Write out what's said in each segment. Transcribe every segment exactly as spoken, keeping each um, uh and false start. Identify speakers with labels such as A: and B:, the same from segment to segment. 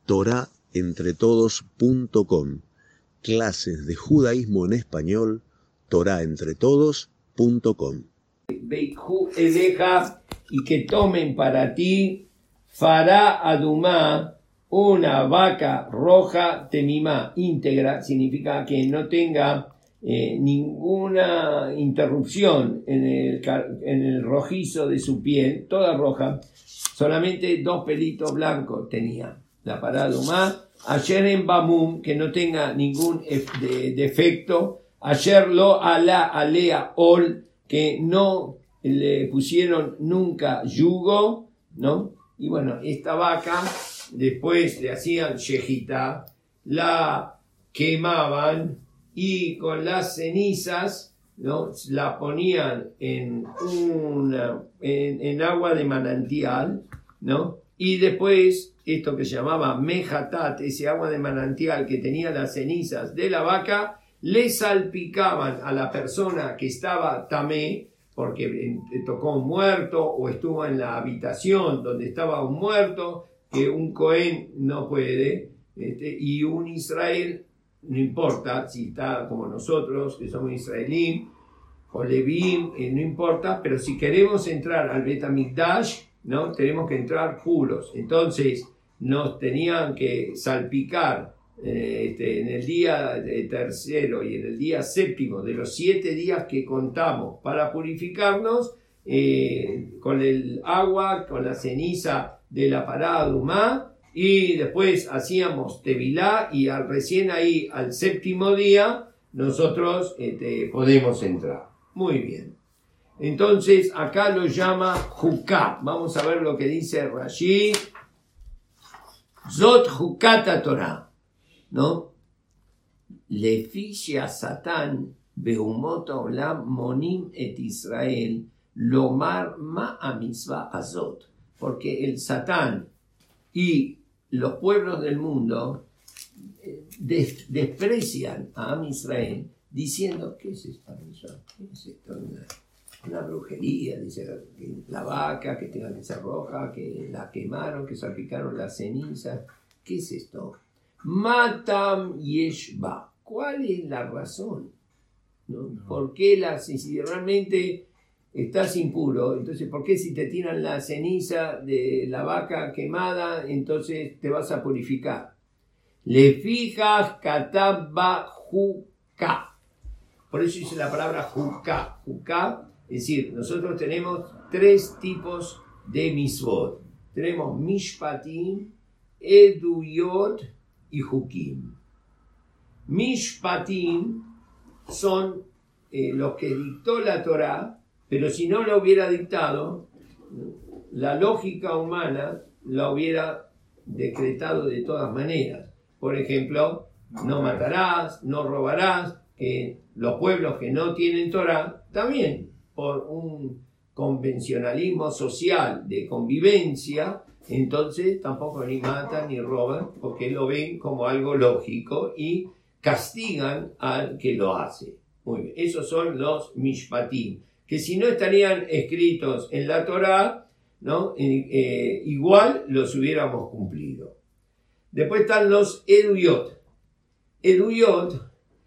A: torah entre todos punto com. Clases de judaísmo en español, torah entre todos punto com.
B: Veikhu eleja, y que tomen para ti fará adumá, una vaca roja temimá, íntegra, significa que no tenga eh, ninguna interrupción en el, en el rojizo de su piel, toda roja, solamente dos pelitos blancos tenía. La fará adumá, ayer en bamum, que no tenga ningún de, defecto, ayer lo alá alea ol, que no le pusieron nunca yugo, ¿no? Y bueno, esta vaca, después le hacían shejitá, la quemaban y con las cenizas, ¿no? La ponían en, una, en, en agua de manantial, ¿no? Y después, esto que se llamaba mejatat, ese agua de manantial que tenía las cenizas de la vaca, le salpicaban a la persona que estaba tamé, porque tocó un muerto o estuvo en la habitación donde estaba un muerto, que un Cohen no puede, este, y un Israel, no importa si está como nosotros, que somos israelíes, o Levim, eh, no importa, pero si queremos entrar al Bet HaMikdash, ¿no? Tenemos que entrar puros. Entonces nos tenían que salpicar eh, este, en el día tercero y en el día séptimo de los siete días que contamos para purificarnos, eh, con el agua, con la ceniza de la parada Dumá, y después hacíamos tevilá, y al, recién ahí al séptimo día nosotros este, podemos entrar. Muy bien. Entonces acá lo llama Juká. Vamos a ver lo que dice Rashi. Zot Jukata Torah, ¿no? Leficia Satán Beumot Olam Monim et Israel Lomar Ma Amisva Azot. Porque el Satán y los pueblos del mundo des- desprecian a Am Israel diciendo, ¿qué es esta cosa? ¿Qué es esto? Una, una brujería, dice la vaca que tenga que ser roja, que la quemaron, que salpicaron la ceniza. ¿Qué es esto? Matam Yeshba. ¿Cuál es la razón? ¿No? No. ¿Por qué la, si realmente estás impuro, entonces ¿por qué si te tiran la ceniza de la vaca quemada, entonces te vas a purificar? Le fijas kataba juká. Por eso dice la palabra juká. Juká, es decir, nosotros tenemos tres tipos de misvot. Tenemos mishpatim, eduyot y jukim. Mishpatim son eh, los que dictó la Torá, pero si no lo hubiera dictado, la lógica humana la hubiera decretado de todas maneras. Por ejemplo, no matarás, no robarás, que los pueblos que no tienen Torá, también por un convencionalismo social de convivencia, entonces tampoco ni matan ni roban, porque lo ven como algo lógico y castigan al que lo hace. Muy bien, esos son los mishpatim, que si no estarían escritos en la Torá, ¿no? Eh, eh, igual los hubiéramos cumplido. Después están los eduyot. Eduyot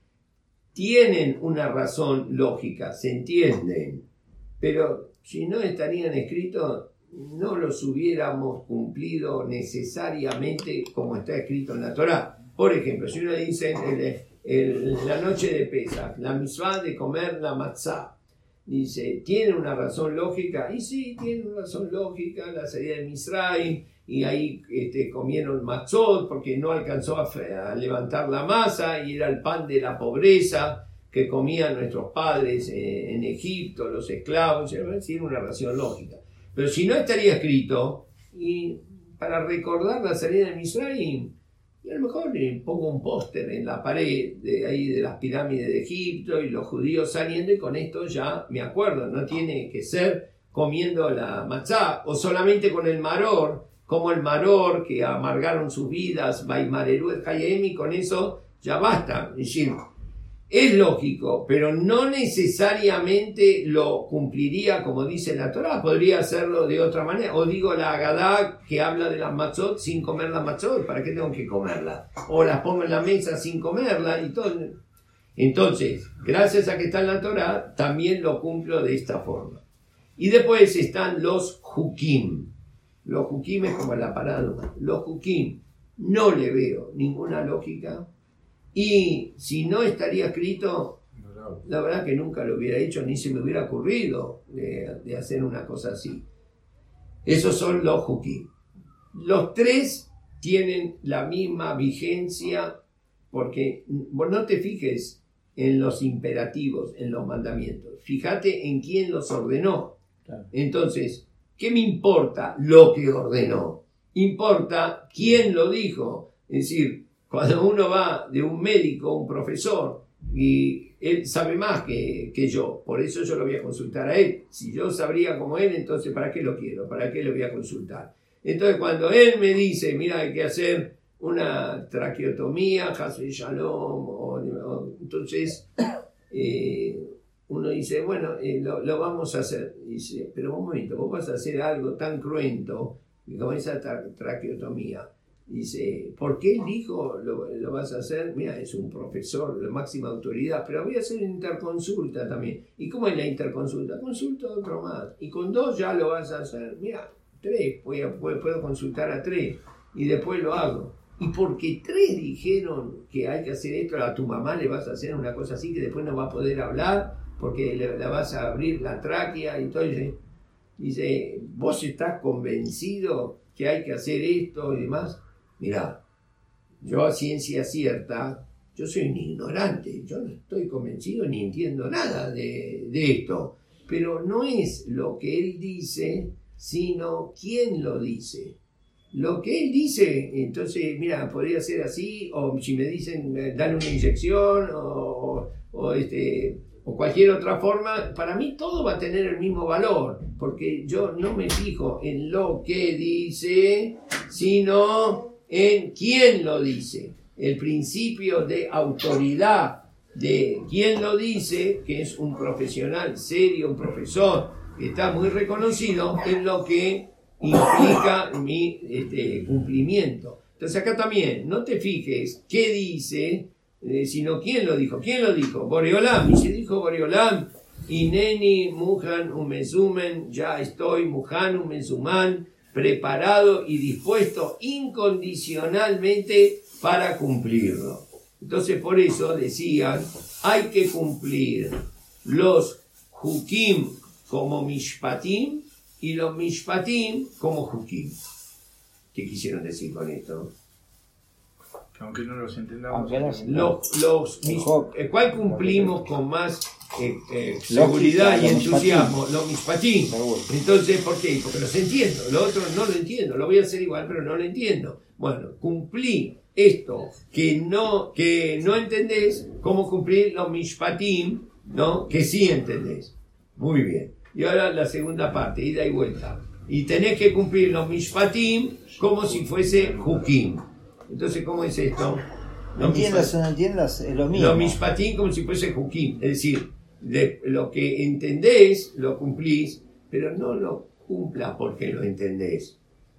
B: tienen una razón lógica, se entienden, pero si no estarían escritos, no los hubiéramos cumplido necesariamente como está escrito en la Torá. Por ejemplo, si uno dice el, el, la noche de Pesach, la mitzvah de comer la matzá, dice, ¿tiene una razón lógica? Y sí, tiene una razón lógica, la salida de Misraim, y ahí este, comieron matzot porque no alcanzó a, a levantar la masa, y era el pan de la pobreza que comían nuestros padres eh, en Egipto, los esclavos. Tiene una razón lógica. Pero si no estaría escrito, y para recordar la salida de Misraim, y a lo mejor le pongo un póster en la pared de ahí de las pirámides de Egipto y los judíos saliendo, y con esto ya me acuerdo. No tiene que ser comiendo la matzá o solamente con el maror, como el maror que amargaron sus vidas, Baimareru et Hayem, y con eso ya basta. Es decir, es lógico, pero no necesariamente lo cumpliría como dice la Torá, podría hacerlo de otra manera. O digo la Agadá que habla de las matzot sin comer las matzot, ¿para qué tengo que comerlas? O las pongo en la mesa sin comerlas y todo. Entonces, gracias a que está en la Torá, también lo cumplo de esta forma. Y después están los hukim. Los hukim es como la parada. Los hukim no le veo ninguna lógica. Y si no estaría escrito, la verdad que nunca lo hubiera hecho, ni se me hubiera ocurrido de, de hacer una cosa así. Esos son los hukim. Los tres tienen la misma vigencia, porque vos no te fijes en los imperativos, en los mandamientos. Fíjate en quién los ordenó. Claro. Entonces, ¿qué me importa lo que ordenó? Importa quién lo dijo. Es decir, cuando uno va de un médico, un profesor, y él sabe más que, que yo, por eso yo lo voy a consultar a él. Si yo sabría como él, entonces ¿para qué lo quiero? ¿Para qué lo voy a consultar? Entonces cuando él me dice, mira, hay que hacer una traqueotomía, Hasbe Shalom, o, o, entonces eh, uno dice, bueno, eh, lo, lo vamos a hacer. Dice, pero un momento, vos vas a hacer algo tan cruento como esa tra traqueotomía. Dice, ¿por qué él dijo lo, lo vas a hacer? Mira, es un profesor de máxima autoridad, pero voy a hacer interconsulta también. ¿Y cómo es la interconsulta? Consulta a otro más. Y con dos ya lo vas a hacer. Mira, tres, puedo, puedo consultar a tres y después lo hago. Y porque tres dijeron que hay que hacer esto, a tu mamá le vas a hacer una cosa así que después no va a poder hablar porque le, le vas a abrir la tráquea y todo. Dice, dice, ¿vos estás convencido que hay que hacer esto y demás? Mirá, yo a ciencia cierta, yo soy un ignorante, yo no estoy convencido ni entiendo nada de, de esto, pero no es lo que él dice, sino quién lo dice. Lo que él dice, entonces, mira, podría ser así, o si me dicen, eh, dale una inyección, o, o, este, o cualquier otra forma, para mí todo va a tener el mismo valor, porque yo no me fijo en lo que dice, sino en quién lo dice. El principio de autoridad de quién lo dice, que es un profesional serio, un profesor que está muy reconocido, es lo que implica mi este, cumplimiento. Entonces acá también, no te fijes qué dice, eh, sino quién lo dijo. ¿Quién lo dijo? Boreolam. Y se dijo Boreolam, Ineni Mujan Umezumen, ya estoy Mujan Umezuman, preparado y dispuesto incondicionalmente para cumplirlo. Entonces por eso decían, hay que cumplir los hukim como mishpatim y los mishpatim como hukim. ¿Qué quisieron decir con esto?
C: Aunque no los entendamos.
B: Los, los, mis, ¿cuál cumplimos con más eh, eh, seguridad y entusiasmo? Los mishpatim. Entonces, ¿por qué? Porque los entiendo. Lo otro no lo entiendo. Lo voy a hacer igual, pero no lo entiendo. Bueno, cumplí esto que no, que no entendés, ¿cómo cumplir los mishpatim, ¿no? Que sí entendés. Muy bien. Y ahora la segunda parte, ida y vuelta. Y tenés que cumplir los mishpatim como si fuese hukim. Entonces, ¿cómo es esto?
D: No entiendas o no entiendas, es lo mismo.
B: Los mishpatim como si fuese hukim. Es decir, de lo que entendés, lo cumplís, pero no lo cumplas porque lo entendés,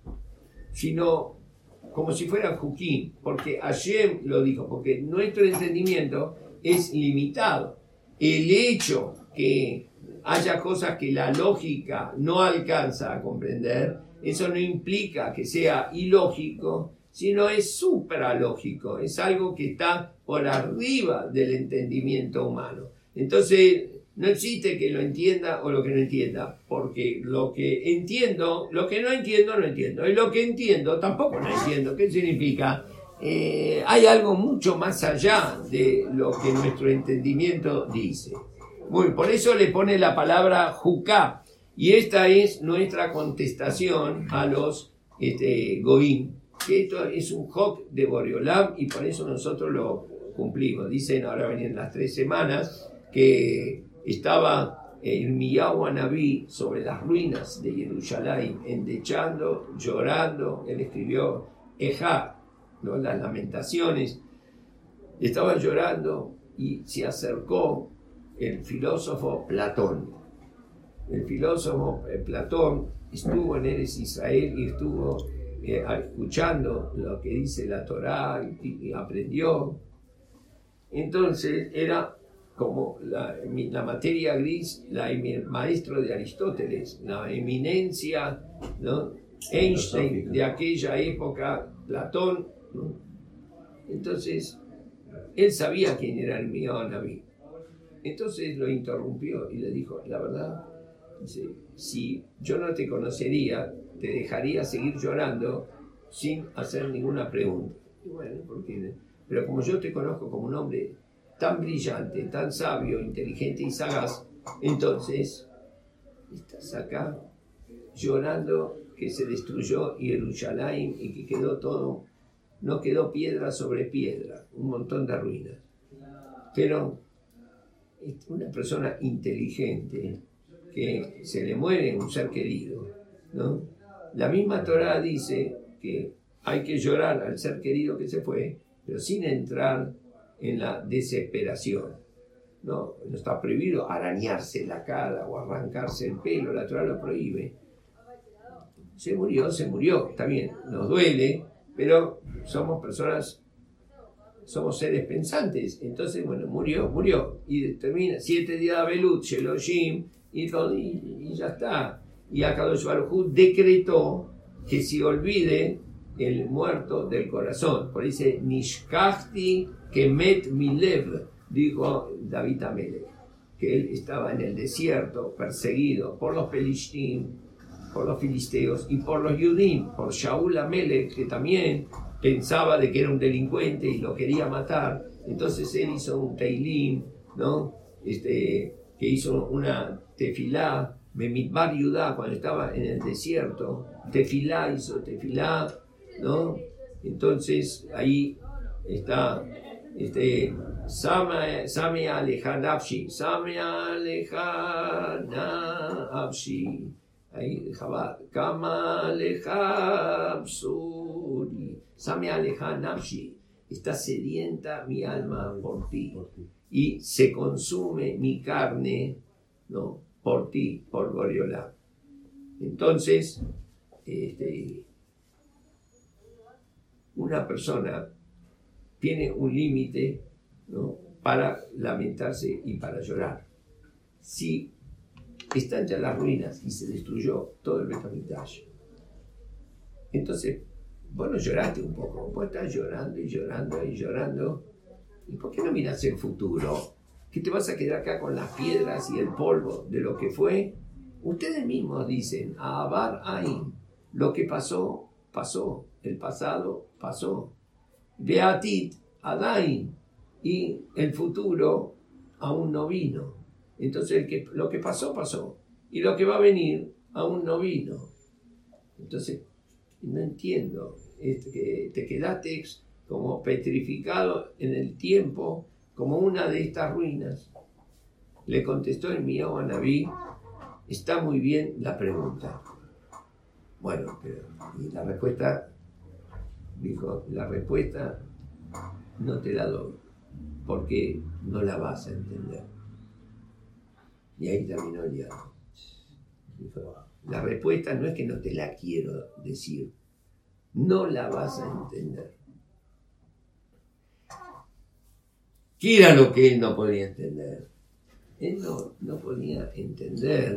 B: sino como si fuera hukim, porque Hashem lo dijo, porque nuestro entendimiento es limitado. El hecho que haya cosas que la lógica no alcanza a comprender, eso no implica que sea ilógico, sino es supralógico, es algo que está por arriba del entendimiento humano. Entonces, no existe que lo entienda o lo que no entienda, porque lo que entiendo, lo que no entiendo, no entiendo, y lo que entiendo, tampoco no entiendo. ¿Qué significa? Eh, hay algo mucho más allá de lo que nuestro entendimiento dice. Muy, por eso le pone la palabra juká, y esta es nuestra contestación a los este, goín, que esto es un hok de Boreolam y por eso nosotros lo cumplimos. Dicen, ahora venían las tres semanas, que estaba Irmiyahu Anabí sobre las ruinas de Jerusalén, endechando, llorando. Él escribió Ejá, ¿no? Las lamentaciones. Estaba llorando y se acercó el filósofo Platón. El filósofo eh, Platón estuvo en Eretz Israel y estuvo eh, escuchando lo que dice la Torá y, y aprendió. Entonces era como la, la materia gris, la, el maestro de Aristóteles, la eminencia, ¿no? Einstein de aquella época, Platón, ¿no? Entonces él sabía quién era el mío Naví. Entonces lo interrumpió y le dijo, la verdad, dice, si yo no te conocería, te dejaría seguir llorando sin hacer ninguna pregunta. Y bueno, porque, pero como yo te conozco como un hombre tan brillante, tan sabio, inteligente y sagaz, entonces estás acá llorando que se destruyó Jerusalén y que quedó todo, no quedó piedra sobre piedra, un montón de ruinas. Pero una persona inteligente que se le muere un ser querido, ¿no? La misma Torá dice que hay que llorar al ser querido que se fue, pero sin entrar en la desesperación, ¿no? No está prohibido arañarse la cara o arrancarse el pelo, la Torá lo prohíbe. Se murió, se murió, está bien, nos duele, pero somos personas, somos seres pensantes. Entonces, bueno, murió, murió, y termina siete días de Abelut, Sheloshim, y, todo, y, y ya está. Y Akadosh Baruj Hu decretó que se olvide el muerto del corazón. Por ahí dice, Nishkachti Kemet Milev, dijo David Amelech, que él estaba en el desierto, perseguido por los Pelishtim, por los filisteos y por los Yudim, por Shaul Amelech, que también pensaba de que era un delincuente y lo quería matar. Entonces él hizo un Teilim, ¿no? Este, que hizo una tefilá, Bemidbar Yudá, cuando estaba en el desierto, tefilá, hizo tefilá, ¿no? Entonces ahí está, este, Same Aleja Nafshi, Same Aleja Nafshi, ahí dejaba, Kama Aleja Absuri, Same Aleja Nafshi, está sedienta mi alma por ti, y se consume mi carne, ¿no? Por ti, por Boriolá. Entonces, este, una persona tiene un límite, ¿no? Para lamentarse y para llorar. Si están ya las ruinas y se destruyó todo el Beit HaMikdash, entonces vos no lloraste un poco, vos estás llorando y llorando y llorando. ¿Y por qué no miras el futuro? ¿Que te vas a quedar acá con las piedras y el polvo de lo que fue? Ustedes mismos dicen, Abar Ain, lo que pasó, pasó, el pasado pasó. Beatit Adain, y el futuro aún no vino. Entonces el que, lo que pasó, pasó, y lo que va a venir aún no vino. Entonces, no entiendo, es que te quedaste como petrificado en el tiempo, como una de estas ruinas. Le contestó el mío a Naví, está muy bien la pregunta. Bueno, pero y la respuesta, dijo, la respuesta no te la doy, porque no la vas a entender. Y ahí terminó el diálogo. Dijo, la respuesta no es que no te la quiero decir, no la vas a entender. ¿Qué era lo que él no podía entender? Él no, no podía entender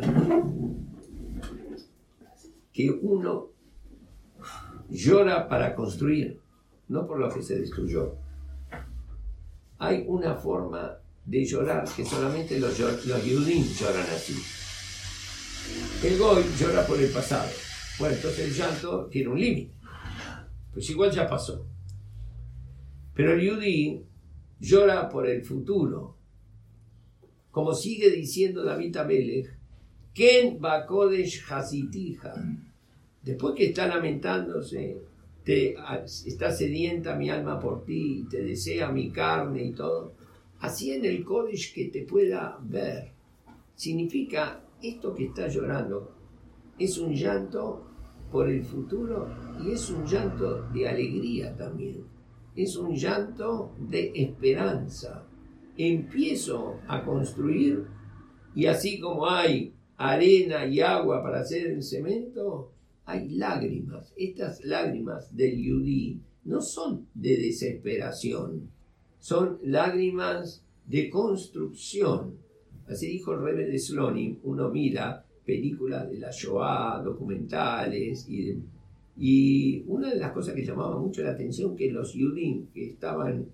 B: que uno llora para construir, no por lo que se destruyó. Hay una forma de llorar que solamente los, los Yudim lloran así. El Goy llora por el pasado. Bueno, entonces el llanto tiene un límite. Pues igual ya pasó. Pero el Yudí llora por el futuro. Como sigue diciendo David Amelech, Ken Bakodesh Hasitija. Después que está lamentándose, te, está sedienta mi alma por ti, te desea mi carne y todo. Así en el Kodesh que te pueda ver. Significa, esto que está llorando es un llanto por el futuro y es un llanto de alegría también. Es un llanto de esperanza. empiezo a construir, y así como hay arena y agua para hacer el cemento, hay lágrimas. Estas lágrimas del Yudí no son de desesperación, son lágrimas de construcción. Así dijo el Rebbe de Slonim. Uno mira películas de la Shoah, documentales, y, de, y una de las cosas que llamaba mucho la atención, que los Yudim que estaban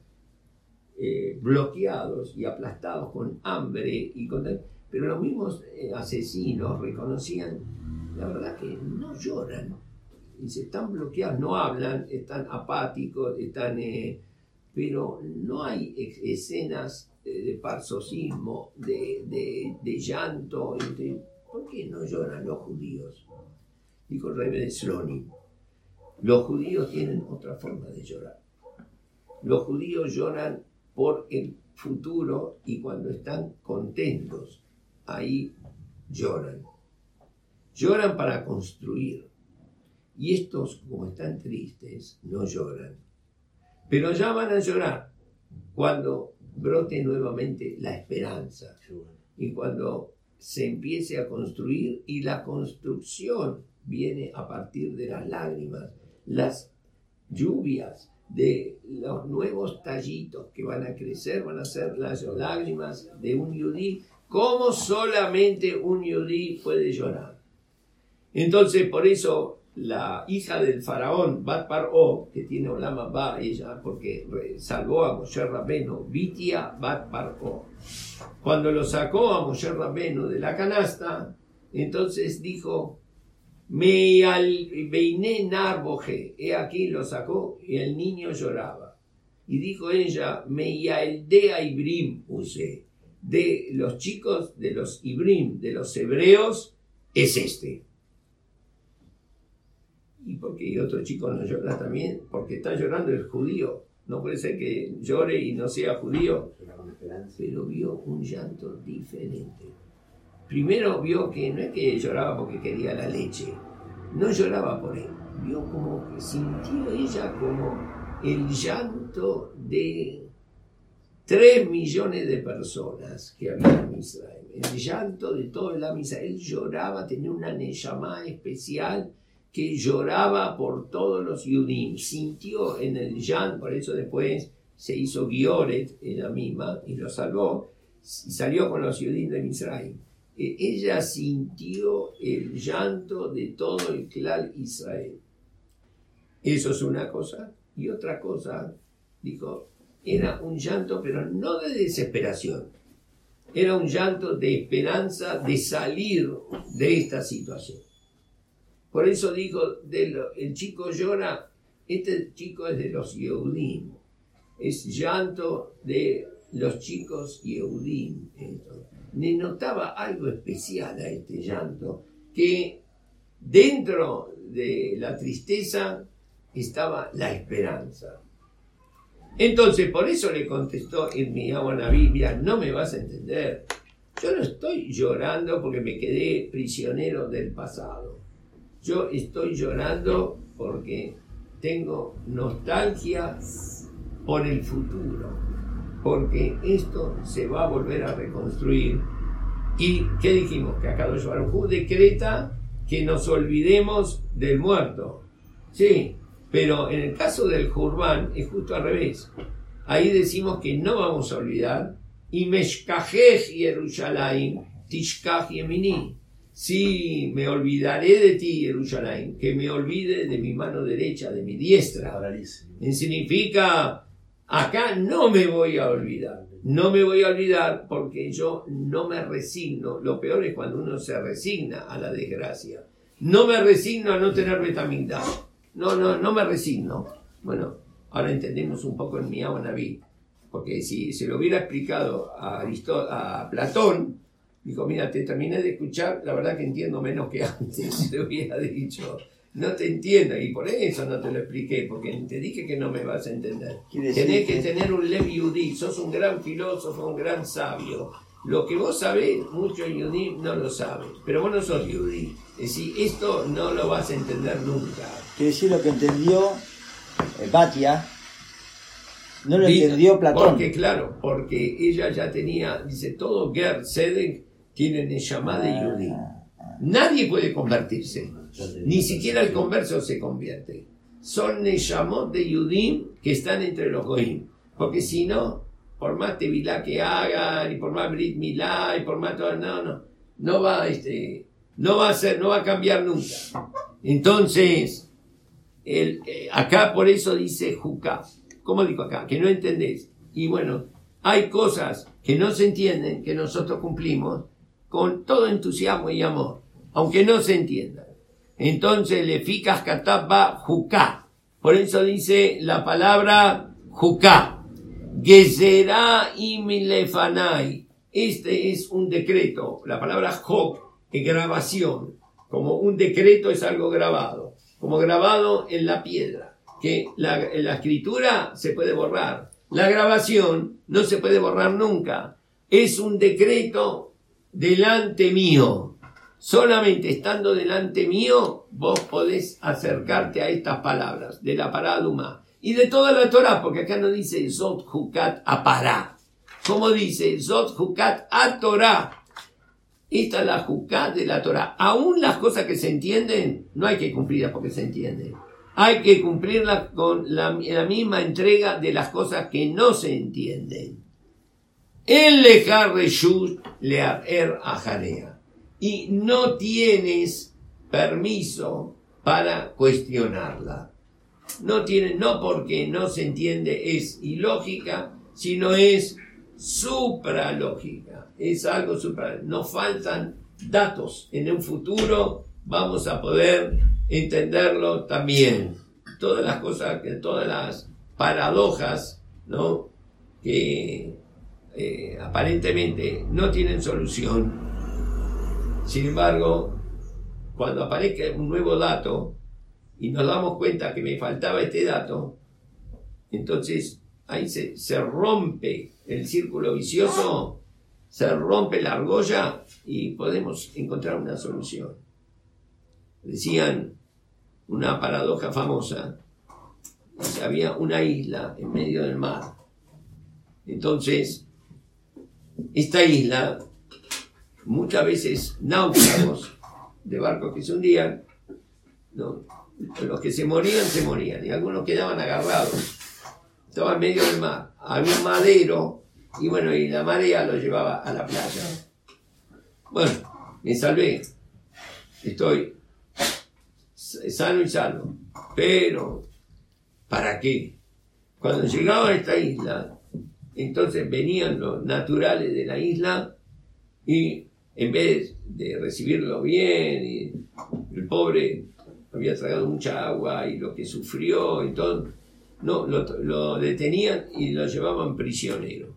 B: eh, bloqueados y aplastados con hambre, y con, pero los mismos eh, asesinos reconocían, la verdad que no lloran, y se están bloqueados, no hablan, están apáticos, están, eh, pero no hay escenas de paroxismo, de, de, de llanto. De, ¿por qué no lloran los judíos? Dijo el Rebbe de Slonim. Los judíos tienen otra forma de llorar. Los judíos lloran por el futuro, y cuando están contentos, ahí lloran. Lloran para construir. Y estos, como están tristes, no lloran. Pero ya van a llorar cuando brote nuevamente la esperanza, y cuando se empiece a construir, y la construcción viene a partir de las lágrimas, las lluvias de los nuevos tallitos que van a crecer, van a ser las lágrimas de un yudí, como solamente un yudí puede llorar. Entonces, por eso la hija del faraón, Bat Paró, que tiene Olam Haba, ella, porque salvó a Moshe Rabbeinu, Bitia Bat Paró. Cuando lo sacó a Moshe Rabbeinu de la canasta, entonces dijo, Me al beiné narboje, he aquí lo sacó, y el niño lloraba. Y dijo ella, Me yaeldea ibrim use, de los chicos, de los ibrim, de los hebreos, es este. ¿Y por qué otro chico no llora también? Porque está llorando el judío. No puede ser que llore y no sea judío. Pero vio un llanto diferente. Primero vio que no es que lloraba porque quería la leche. No lloraba por él. Vio como que sintió ella como el llanto de tres millones de personas que había en Israel. El llanto de todo el Am Israel. Él lloraba, tenía una neshama especial que lloraba por todos los Yudim, sintió en el llanto, por eso después se hizo Gioret, ella misma, y lo salvó, y salió con los Yudim de Israel. Eh, ella sintió el llanto de todo el clan Israel. Eso es una cosa, y otra cosa, dijo, era un llanto, pero no de desesperación, era un llanto de esperanza de salir de esta situación. Por eso dijo, de lo, el chico llora, este chico es de los Yehudim, es llanto de los chicos Yehudim. Le notaba algo especial a este llanto, que dentro de la tristeza estaba la esperanza. Entonces, por eso le contestó Irmiyahu Anabí, mira, no me vas a entender, yo no estoy llorando porque me quedé prisionero del pasado. Yo estoy llorando porque tengo nostalgia por el futuro, porque esto se va a volver a reconstruir. ¿Y qué dijimos? Que Akadosh Baruj Hu decreta que nos olvidemos del muerto. Sí, pero en el caso del Jurban es justo al revés. Ahí decimos que no vamos a olvidar. Y Meshkajej Yerushalayim Tishkaj Yemini. Sí, me olvidaré de ti, Jerusalén, que me olvide de mi mano derecha, de mi diestra. Significa, acá no me voy a olvidar. No me voy a olvidar porque yo no me resigno. Lo peor es cuando uno se resigna a la desgracia. No me resigno a no tener vitamina. No, no, no me resigno. Bueno, ahora entendemos un poco en Irmiyahu Anabí. Porque si se lo hubiera explicado a, Aristó- a Platón, dijo, mira, te terminé de escuchar, la verdad que entiendo menos que antes, te hubiera dicho, no te entiendo, y por eso no te lo expliqué, porque te dije que no me vas a entender. Tenés que tener un Lev Yudí, sos un gran filósofo, un gran sabio. Lo que vos sabés, muchos Yudí no lo saben, pero vos no sos Yudí. Es decir, esto no lo vas a entender nunca.
D: Quiere decir lo que entendió eh, Batia, No lo
B: Dice-
D: entendió Platón.
B: Porque, claro, porque ella ya tenía, dice, todo Ger Tzedek tiene Neshama de Yudí. Nadie puede convertirse. Ni siquiera el converso se convierte. Son Neshamot de Yudim que están entre los Goim. Porque si no, por más Tevilá que hagan, y por más Brit Milá, y por más todo, no, no, no va, este, no va a ser, no va a cambiar nunca. Entonces, el, eh, acá por eso dice Juká. ¿Cómo dijo acá? Que no entendés. Y bueno, hay cosas que no se entienden, que nosotros cumplimos con todo entusiasmo y amor, aunque no se entiendan. Entonces, le ficas kataba Juká. Por eso dice la palabra Juká. Gezerá imilefanai. Este es un decreto. La palabra Jok es grabación. Como un decreto es algo grabado. Como grabado en la piedra. Que la, la escritura se puede borrar. La grabación no se puede borrar nunca. Es un decreto delante mío. Solamente estando delante mío, vos podés acercarte a estas palabras de la Paraduma y de toda la Torah, porque acá no dice Zot Jukat a Pará, como dice Zot Jukat a Torah. Esta es la Jukat de la Torah. Aún las cosas que se entienden, no hay que cumplirlas porque se entienden. Hay que cumplirlas con la, la misma entrega de las cosas que no se entienden. El lejar reshut leer ajarea. Y no tienes permiso para cuestionarla. No tiene, no porque no se entiende es ilógica, sino es supralógica. Es algo supra. Nos faltan datos. En un futuro vamos a poder entenderlo también. Todas las cosas, que todas las paradojas, ¿no? Que eh, aparentemente no tienen solución. Sin embargo, cuando aparezca un nuevo dato y nos damos cuenta que me faltaba este dato, entonces ahí se, se rompe el círculo vicioso, se rompe la argolla y podemos encontrar una solución. Decían una paradoja famosa, que había una isla en medio del mar. Entonces, esta isla, muchas veces náufragos de barcos que se hundían, ¿no? Los que se morían, se morían, y algunos quedaban agarrados. Estaba en medio del mar, había un madero, y bueno, y la marea lo llevaba a la playa. Bueno, me salvé, estoy sano y salvo, pero ¿para qué? Cuando llegaba a esta isla, entonces venían los naturales de la isla, y en vez de recibirlo bien, y el pobre había tragado mucha agua y lo que sufrió y todo, no, lo, lo detenían y lo llevaban prisionero.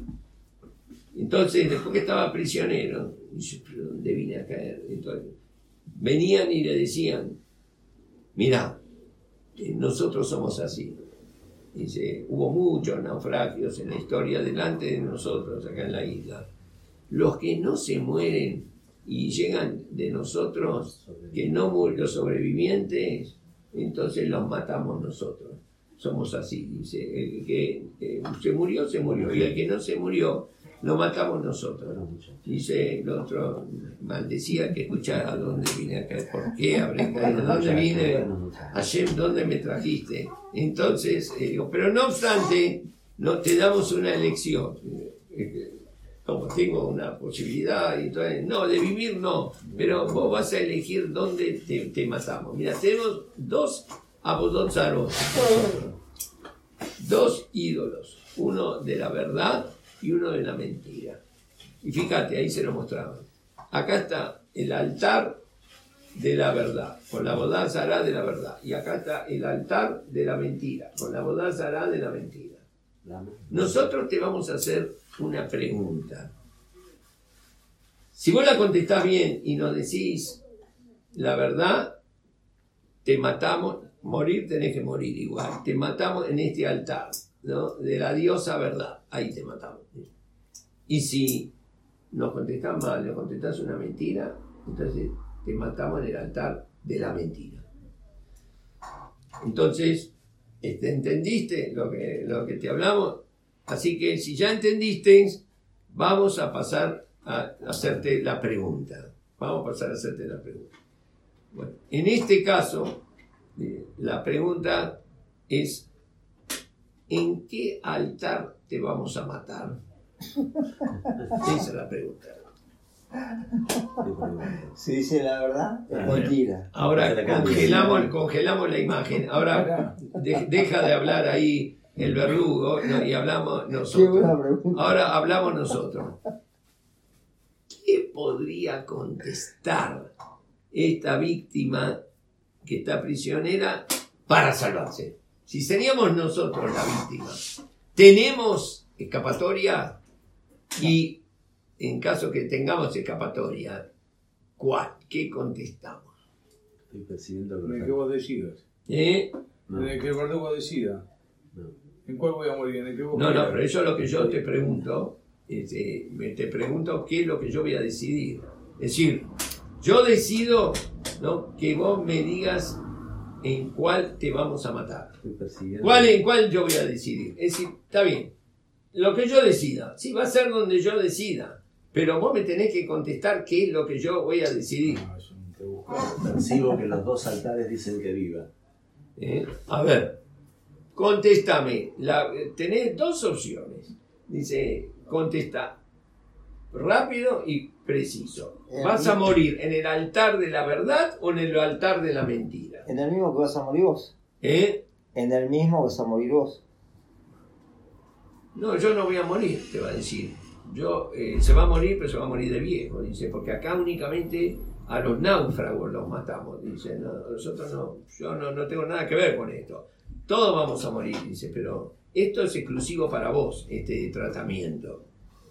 B: Entonces, después que estaba prisionero, dice, ¿pero dónde vine a caer? Entonces, venían y le decían, mira, nosotros somos así. Dice, hubo muchos naufragios en la historia delante de nosotros acá en la isla. Los que no se mueren y llegan de nosotros, que no mueren los sobrevivientes, entonces los matamos nosotros. Somos así, dice, el que eh, se murió, se murió, y el que no se murió, lo matamos nosotros. Dice el otro, maldecía que escuchara dónde vine a caer, por qué habré caído, dónde vine, Hashem, dónde me trajiste. Entonces, eh, digo, pero no obstante, no, te damos una elección. Eh, como tengo una posibilidad, y entonces, no, de vivir no, pero vos vas a elegir dónde te, te matamos. Mira, tenemos dos Abodot Zarot, dos ídolos, uno de la verdad y uno de la mentira. Y fíjate, ahí se lo mostraban. Acá está el altar de la verdad, con la Abodá Zará de la verdad. Y acá está el altar de la mentira, con la Abodá Zará de la mentira. Nosotros te vamos a hacer una pregunta. Si vos la contestás bien y nos decís la verdad, te matamos. Morir tenés que morir igual. Te matamos en este altar, ¿no? De la diosa verdad. Ahí te matamos. Y si nos contestás mal, nos contestás una mentira, entonces te matamos en el altar de la mentira. Entonces, Este, ¿entendiste lo que, lo que te hablamos? Así que si ya entendiste, vamos a pasar a hacerte la pregunta. Vamos a pasar a hacerte la pregunta. Bueno, en este caso, la pregunta es: ¿en qué altar te vamos a matar? Esa es la pregunta.
D: Si dice la verdad, es mentira.
B: Ahora congelamos, congelamos la imagen. Ahora de, deja de hablar ahí el verdugo, ¿no? Y hablamos nosotros. Ahora hablamos nosotros. ¿Qué podría contestar esta víctima que está prisionera para salvarse? Si seríamos nosotros la víctima, ¿tenemos escapatoria? Y en caso que tengamos escapatoria, ¿cuál? ¿Qué contestamos?
E: Estoy percibiendo lo
C: De que vos decidas.
B: ¿Eh?
E: No.
C: De que el verdugo decida.
E: No.
C: ¿En cuál voy a morir? ¿En el que vos
B: No, no,
C: quieras?
B: pero eso es lo que yo te pregunto. Este, me- te pregunto qué es lo que yo voy a decidir. Es decir, yo decido, ¿no?, que vos me digas en cuál te vamos a matar.
E: Estoy persiguiendo.
B: ¿Cuál, en cuál yo voy a decidir? Es decir, está bien, lo que yo decida, sí, va a ser donde yo decida, pero vos me tenés que contestar qué es lo que yo voy a decidir.
C: No, eso no te busco.
E: Percibo que los dos altares dicen que viva.
B: ¿Eh? A ver, contéstame. La, tenés dos opciones. Dice, contesta rápido y preciso. ¿Vas a morir en el altar de la verdad o en el altar de la mentira?
D: ¿En el mismo que vas a morir vos?
B: ¿Eh?
D: En el mismo que vas a morir vos.
B: No, yo no voy a morir, te va a decir. Yo, eh, se va a morir, pero se va a morir de viejo, dice, porque acá únicamente a los náufragos los matamos, dice. No, nosotros no, yo no, no tengo nada que ver con esto. Todos vamos a morir, dice, pero esto es exclusivo para vos, este tratamiento.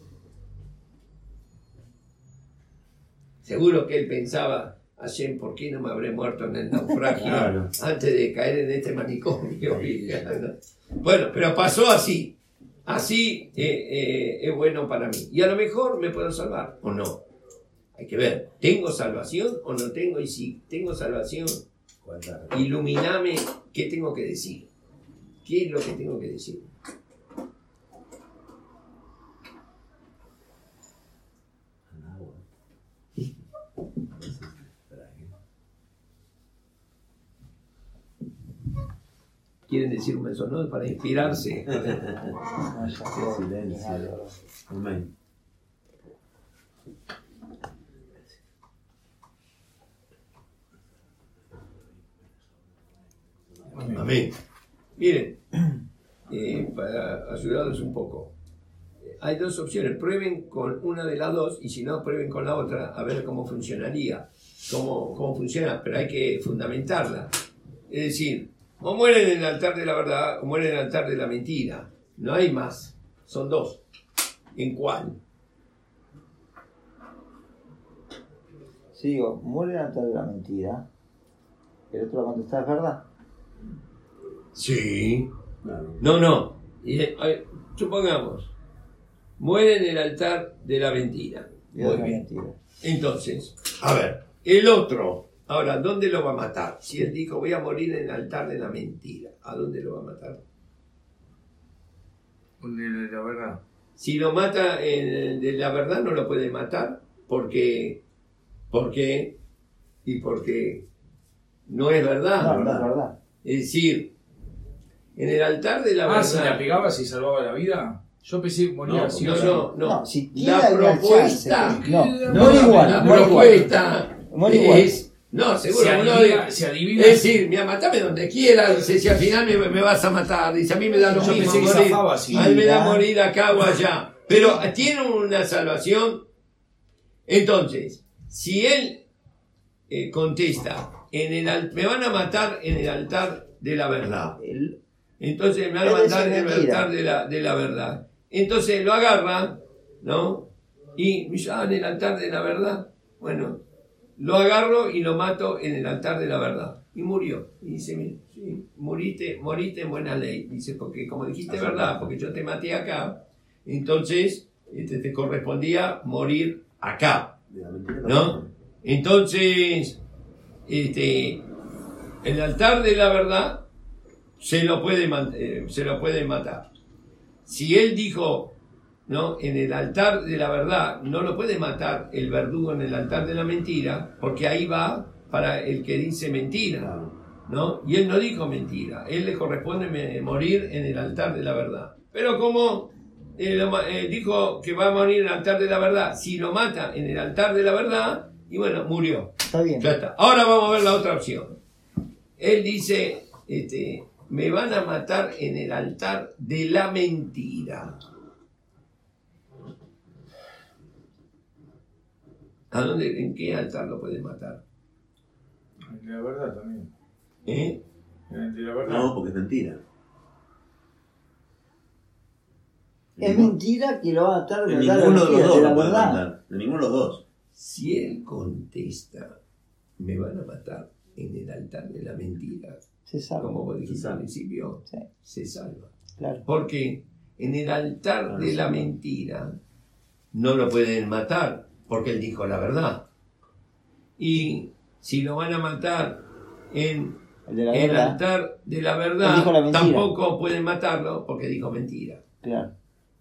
B: Seguro que él pensaba, Hashem, ¿por qué no me habré muerto en el naufragio
E: Claro.
B: antes de caer en este manicomio? Bueno, pero pasó así. Así eh, eh, es bueno para mí. Y a lo mejor me puedo salvar, o no. Hay que ver, ¿tengo salvación o no tengo? Y si tengo salvación, iluminame qué tengo que decir. ¿Qué es lo que tengo que decir? ¿Quieren decir un mesonol para inspirarse?
E: Silencio. Amén.
B: Amén. Miren, eh, para ayudarlos un poco, eh, hay dos opciones. Prueben con una de las dos y si no, prueben con la otra a ver cómo funcionaría, cómo, cómo funciona, pero hay que fundamentarla. Es decir, o mueren en el altar de la verdad o mueren en el altar de la mentira. No hay más. Son dos. ¿En cuál?
D: Sigo, muere antes de la mentira. El otro va a contestar verdad.
B: Sí.
E: Claro.
B: No, no. Y, eh, eh, supongamos, muere en el altar de la mentira.
D: Y
B: Muy
D: otra
B: bien.
D: mentira.
B: Entonces, a ver, el otro, ahora, ¿dónde lo va a matar? Si él dijo, voy a morir en el altar de la mentira, ¿a dónde lo va a matar?
C: De la verdad.
B: Si lo mata en el de la verdad, no lo puede matar, porque, porque, y porque no es verdad.
D: No, no es verdad.
B: Es decir, en el altar de la
C: Ah,
B: verdad.
C: si la pegabas y salvaba la vida. Yo pensé que moría
B: No,
C: así.
B: no,
C: o sea.
B: no, no.
D: No, si
B: La
D: quiere
B: propuesta.
D: agacharse. No,
C: No,
D: no,
B: la
D: igual, no igual.
B: propuesta
D: Muere igual.
B: es. No, seguro
C: Se
B: uno
C: adivina,
B: de-
C: se adivina.
B: Es decir, mira, matame donde quieras. Dice, si al final me, me vas a matar. Dice, a mí me da lo
C: Yo
B: mismo
C: pensé que
B: morir.
C: zafaba así.
B: A mí me da
D: Mira.
B: morir acá o allá. Pero tiene una salvación. Entonces, si él eh, contesta, en el al- me van a matar en el altar de la verdad.
D: El-
B: Entonces me van a
D: Él
B: matar
D: dice
B: en el
D: mentira.
B: altar de la, de la verdad. Entonces lo agarra, ¿no? Y dice, ah, en el altar de la verdad. Bueno, lo agarro y lo mato en el altar de la verdad. Y murió. Y dice, "Mira, sí, moriste, moriste en buena ley. Dice, porque como dijiste verdad, porque yo te maté acá, entonces este, te correspondía morir acá.
E: De la mentira
B: ¿No? Entonces, este, el altar de la verdad se lo puede, eh, se lo puede matar. Si él dijo, ¿no?, en el altar de la verdad, no lo puede matar el verdugo en el altar de la mentira, porque ahí va para el que dice mentira, ¿no? Y él no dijo mentira, él le corresponde morir en el altar de la verdad. Pero como eh, lo, eh, dijo que va a morir en el altar de la verdad, si lo mata en el altar de la verdad, y bueno, murió.
D: Está bien.
B: Ya está. Ahora vamos a ver la otra opción. Él dice, este, me van a matar en el altar de la mentira. ¿A dónde, en qué altar lo pueden matar?
C: El de la verdad también.
B: ¿Eh?
C: El de la verdad.
E: No, porque es mentira.
D: Es mentira que lo van a matar
E: En
D: de la
E: ninguno de los
D: mentira,
E: dos
D: de la
E: lo pueden
D: verdad.
E: matar. En ninguno de los dos.
B: Si él contesta, me van a matar en el altar de la mentira,
D: Se sabe.
B: como vos dijiste
E: Se
B: al
E: salva.
B: principio,
D: Sí,
B: se salva.
D: claro.
B: Porque en el altar
E: Claro,
B: de
E: sí.
B: la mentira no lo pueden matar, porque él dijo la verdad. Y si lo van a matar en
D: El de la
B: el
D: verdad.
B: altar de la
D: Él
B: verdad,
D: dijo la mentira.
B: tampoco pueden matarlo porque dijo mentira.
D: Claro.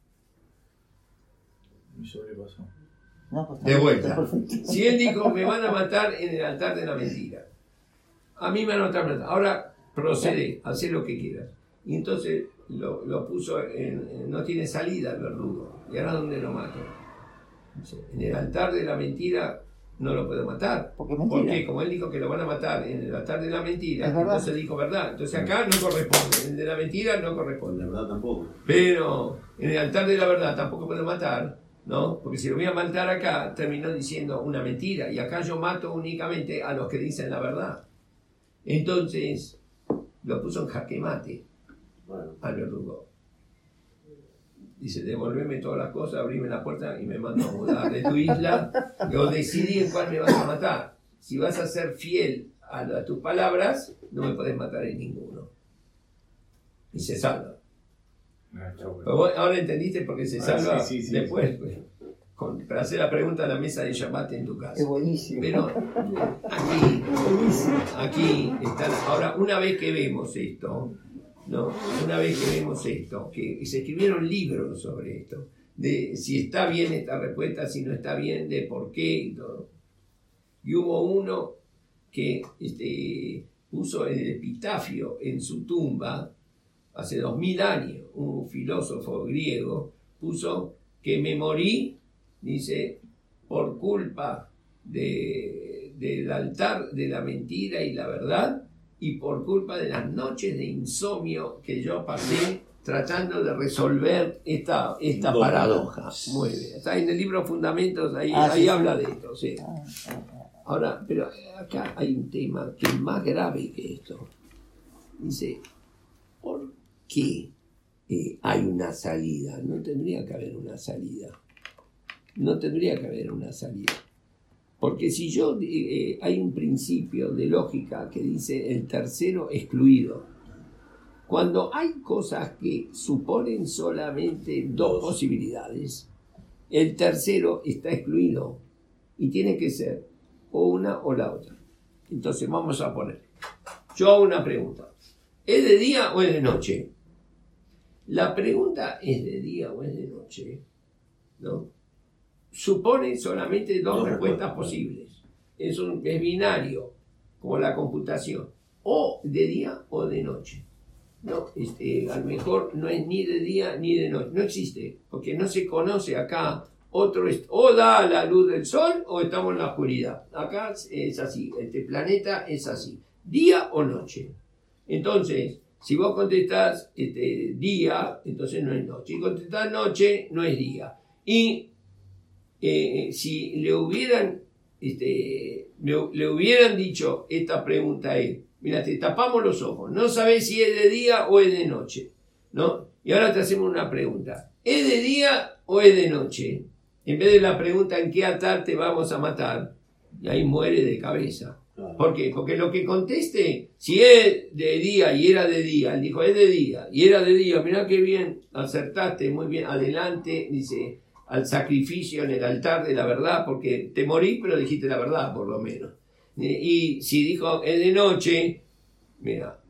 C: Me sobrepasó.
D: No, pues está
B: De
D: bien,
B: vuelta.
D: está perfecto.
B: Si él dijo, me van a matar en el altar de la mentira, a mí me van a matar. Ahora procede, haz lo que quieras. Y entonces lo, lo puso, en, en- no tiene salida el verdugo. ¿Y ahora dónde lo mato? Dice, en el altar de la mentira no lo puedo matar.
D: Porque es mentira.
B: Porque como él dijo que lo van a matar en el altar de la mentira,
D: Es verdad.
B: entonces dijo verdad. Entonces acá no corresponde. En el de la mentira no corresponde.
E: La verdad tampoco.
B: Pero en el altar de la verdad tampoco puedo matar, ¿no? Porque si lo voy a matar acá, terminó diciendo una mentira. Y acá yo mato únicamente a los que dicen la verdad. Entonces, lo puso en jaque mate
E: Bueno.
B: al verdugo. Dice, devolveme todas las cosas, abrime la puerta y me mando a mudar de tu isla. Yo decidí en cuál me vas a matar. Si vas a ser fiel a, a tus palabras, no me podés matar en ninguno. Y se salva.
C: Ah, está bueno.
B: Pero vos ahora entendiste por qué se
C: Ah,
B: salva
C: sí, sí, sí,
B: después, pues, con- para hacer la pregunta a la mesa de Shabbat en tu casa.
D: Es buenísimo.
B: Pero aquí,
D: Buenísimo.
B: aquí está. la- Ahora, una vez que vemos esto, ¿no? Una vez que vemos esto, que se escribieron libros sobre esto, de si está bien esta respuesta, si no está bien, de por qué y todo. Y hubo uno que este, puso el epitafio en su tumba hace dos mil años, un filósofo griego, puso que me morí, dice, por culpa de, del altar de la mentira y la verdad, y por culpa de las noches de insomnio que yo pasé tratando de resolver esta, esta
E: Dos.
B: paradoja. Muy bien. Está en el libro Fundamentos, ahí,
D: Ah,
B: ahí
D: sí.
B: habla de esto, sí.
D: Ah, ah, ah.
B: Ahora, pero acá hay un tema que es más grave que esto. Dice, ¿por qué eh, hay una salida? No tendría que haber una salida. No tendría que haber una salida. Porque si yo, eh, hay un principio de lógica que dice el tercero excluido. Cuando hay cosas que suponen solamente dos posibilidades, el tercero está excluido y tiene que ser o una o la otra. Entonces vamos a poner, yo hago una pregunta, ¿es de día o es de noche? La pregunta ¿es de día o es de noche? ¿No? Supone solamente dos,
E: Dos
B: respuestas
E: respuestas.
B: posibles. Es, un, es binario, como la computación. O de día o de noche. No, este, a lo mejor no es ni de día ni de noche. No existe, porque no se conoce acá otro. est- O da la luz del sol o estamos en la oscuridad. Acá es así, este planeta es así. Día o noche. Entonces, si vos contestás este, día, entonces no es noche. Si contestás noche, no es día. Y eh, si le hubieran, este, le, le hubieran dicho esta pregunta a él, mira, te tapamos los ojos, no sabes si es de día o es de noche, ¿no? Y ahora te hacemos una pregunta, ¿es de día o es de noche? En vez de la pregunta en qué altar te vamos a matar, y ahí muere de cabeza.
E: Claro.
B: ¿Por qué? Porque lo que conteste, si es de día y era de día, él dijo es de día y era de día, mirá qué bien, acertaste, muy bien, adelante, dice, al sacrificio en el altar de la verdad, porque te morí, pero dijiste la verdad, por lo menos. Eh, Y si dijo es de noche, mira,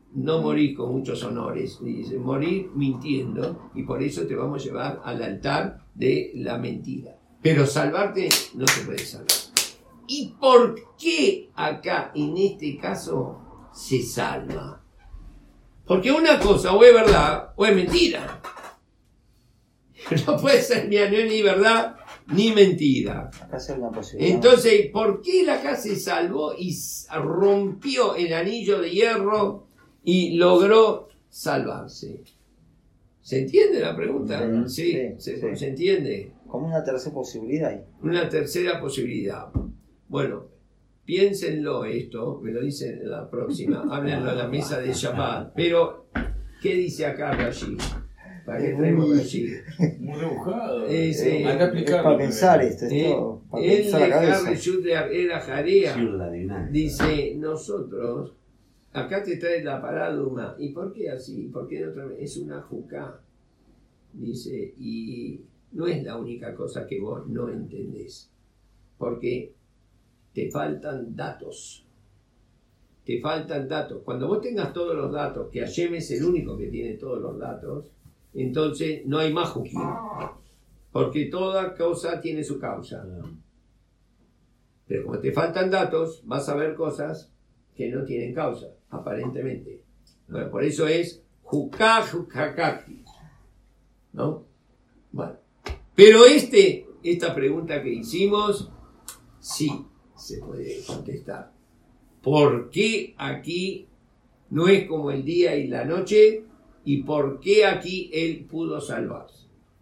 B: no morís con muchos honores. Dice, morir mintiendo, y por eso te vamos a llevar al altar de la mentira. Pero salvarte no se puede salvar. ¿Y por qué acá, en este caso, se salva? Porque una cosa o es verdad o es mentira. No puede ser ni, ni verdad ni mentira.
D: Acá se ve una posibilidad.
B: Entonces, ¿por qué él acá se salvó y rompió el anillo de hierro y logró salvarse? ¿Se entiende la pregunta?
D: Sí,
B: Sí,
D: sí,
B: se,
D: sí.
B: se entiende.
D: Como una tercera posibilidad ahí.
B: Una tercera posibilidad. Bueno, piénsenlo esto, me lo dicen en la próxima, háblenlo en la mesa de Shabbat. Pero, ¿qué dice acá Rashi? ¿Para qué traemos Rashi?
C: Muy rebuscado.
B: Eh, sí.
C: Hay que
D: Es
C: explicarlo.
D: para pensar
C: primero.
D: esto, es
B: Eh,
D: todo. Para
B: Él
D: pensar la
B: de
D: cabeza.
B: Reshut era Jarea.
E: Shir la adivinanza.
B: Dice, nosotros, acá te trae la paraduma. ¿Y por qué así? ¿Por qué no otra vez? Es una juca. Dice, y no es la única cosa que vos no entendés. Porque te faltan datos. Te faltan datos. Cuando vos tengas todos los datos, que Hashem es el único que tiene todos los datos, entonces no hay más juquín. Porque toda causa tiene su causa. Pero como te faltan datos, vas a ver cosas que no tienen causa, aparentemente. Bueno, por eso es juká, jukákaki. ¿No? Bueno. Pero este, esta pregunta que hicimos, sí se puede contestar. ¿Por qué aquí no es como el día y la noche? ¿Y por qué aquí él pudo salvarse?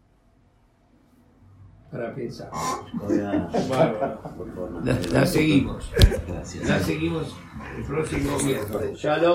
B: Para pensar.
E: Oiga,
C: Bárbaro.
E: por favor, no
B: La,
E: me-
B: la seguimos.
E: Gracias.
B: La seguimos el próximo miércoles. Shalom.